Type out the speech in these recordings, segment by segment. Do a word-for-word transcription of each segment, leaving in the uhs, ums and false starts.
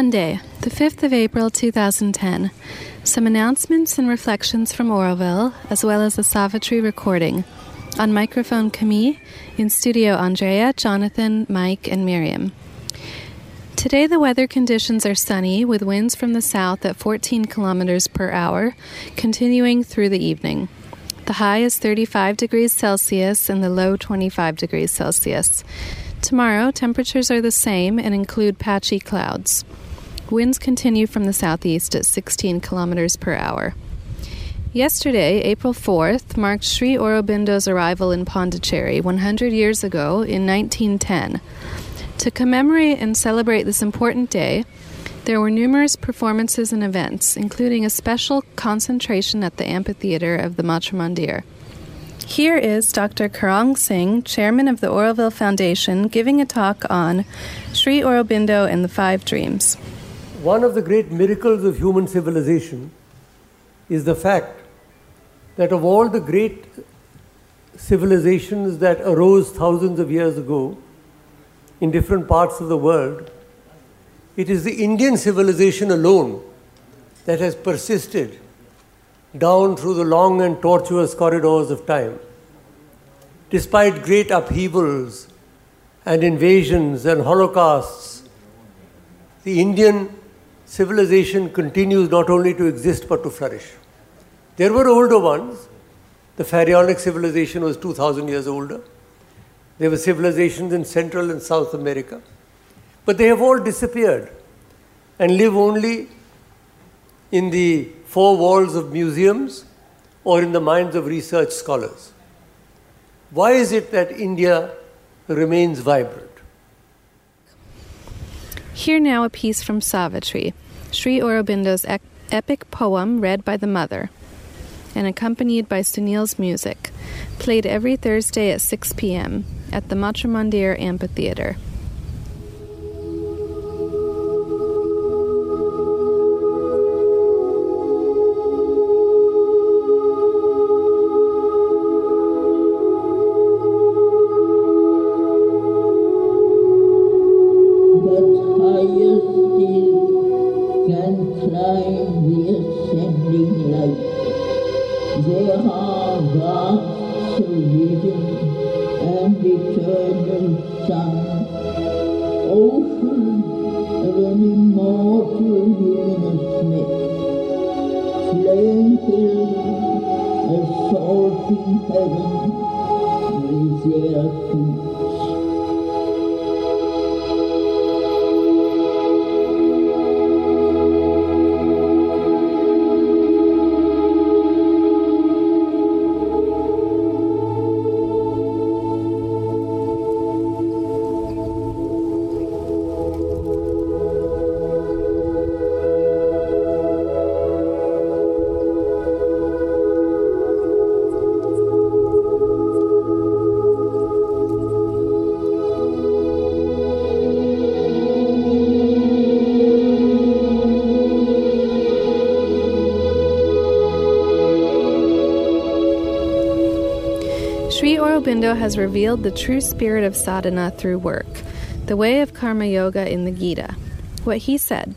Monday, the fifth of April, two thousand ten. Some announcements and reflections from Oroville, as well as a Savitri recording. On microphone Camille, in studio Andrea, Jonathan, Mike, and Miriam. Today the weather conditions are sunny, with winds from the south at fourteen kilometers per hour, continuing through the evening. The high is thirty-five degrees Celsius and the low twenty-five degrees Celsius. Tomorrow, temperatures are the same and include patchy clouds. Winds continue from the southeast at sixteen kilometers per hour. Yesterday, April fourth, marked Sri Aurobindo's arrival in Pondicherry one hundred years ago in nineteen ten. To commemorate and celebrate this important day, there were numerous performances and events, including a special concentration at the amphitheater of the Matra Mandir. Here is Doctor Karang Singh, chairman of the Oroville Foundation, giving a talk on Sri Aurobindo and the Five Dreams. One of the great miracles of human civilization is the fact that of all the great civilizations that arose thousands of years ago in different parts of the world, it is the Indian civilization alone that has persisted down through the long and tortuous corridors of time. Despite great upheavals and invasions and holocausts, the Indian civilization continues not only to exist but to flourish. There were older ones. The Pharaonic civilization was two thousand years older. There were civilizations in Central and South America. But they have all disappeared and live only in the four walls of museums or in the minds of research scholars. Why is it that India remains vibrant? Here now a piece from Savitri, Sri Aurobindo's ec- epic poem read by the mother and accompanied by Sunil's music, played every Thursday at six p.m. at the Matra Mandir Amphitheater. Sri Aurobindo has revealed the true spirit of sadhana through work, the way of karma yoga in the Gita. What he said: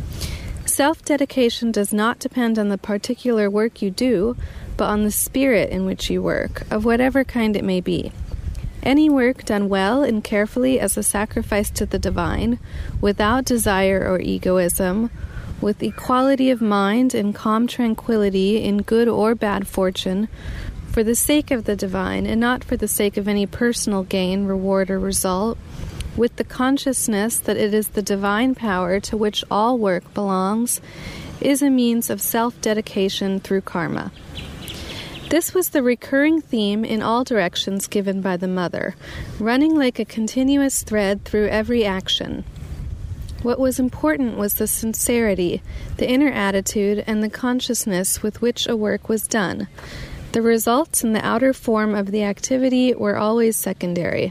self-dedication does not depend on the particular work you do, but on the spirit in which you work, of whatever kind it may be. Any work done well and carefully as a sacrifice to the divine, without desire or egoism, with equality of mind and calm tranquility in good or bad fortune, for the sake of the divine and not for the sake of any personal gain, reward, or result, with the consciousness that it is the divine power to which all work belongs, is a means of self-dedication through karma. This was the recurring theme in all directions given by the mother, running like a continuous thread through every action. What was important was the sincerity, the inner attitude, and the consciousness with which a work was done. The results and the outer form of the activity were always secondary.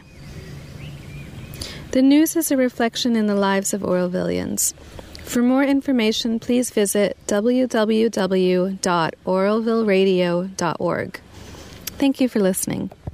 The news is a reflection in the lives of Orovillians. For more information, please visit w w w dot oroville radio dot org. Thank you for listening.